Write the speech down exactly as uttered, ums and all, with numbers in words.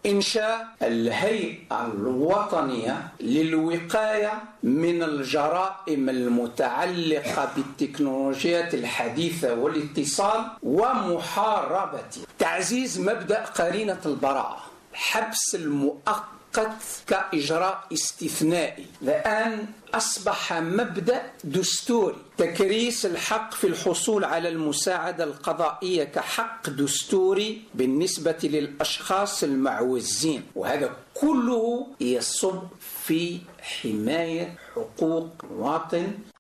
إنشاء الهيئة الوطنية للوقاية من الجرائم المتعلقة بالتكنولوجيات الحديثة والاتصال ومحاربتها. تعزيز مبدأ قرينة البراءة، حبس المؤقت كإجراء استثنائي الآن أصبح مبدأ دستوري. تكريس الحق في الحصول على المساعدة القضائية كحق دستوري بالنسبة للأشخاص المعوزين، وهذا كله يصب في حماية حقوق المواطن